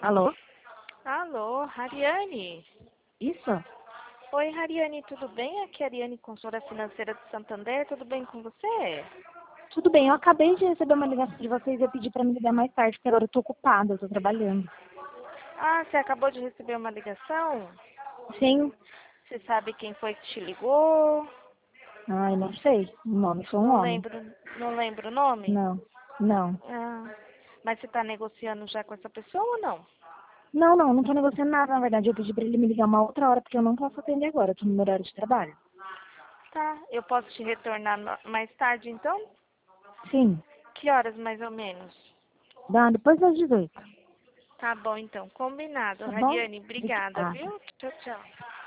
Alô? Alô, Hariane? Isso? Oi, Hariane, tudo bem? Aqui é a Ariane, consultora financeira de Santander, tudo bem com você? Tudo bem, eu acabei de receber uma ligação de vocês e eu pedi para me ligar mais tarde, porque agora eu tô ocupada, eu tô trabalhando. Ah, você acabou de receber uma ligação? Sim? Você sabe quem foi que te ligou? Ai, não sei. O nome foi um Não homem. lembro, não lembro o nome? Não, não. Ah, mas você está negociando já com essa pessoa ou não? Não tô negociando nada, na verdade. Eu pedi para ele me ligar uma outra hora, porque eu não posso atender agora, eu tô no meu horário de trabalho. Tá, eu posso te retornar mais tarde então? Sim, Que horas mais ou menos? dá depois das 18, Tá bom então, combinado. tá bom? Hariane, obrigada, Obrigada. viu? Tchau, tchau.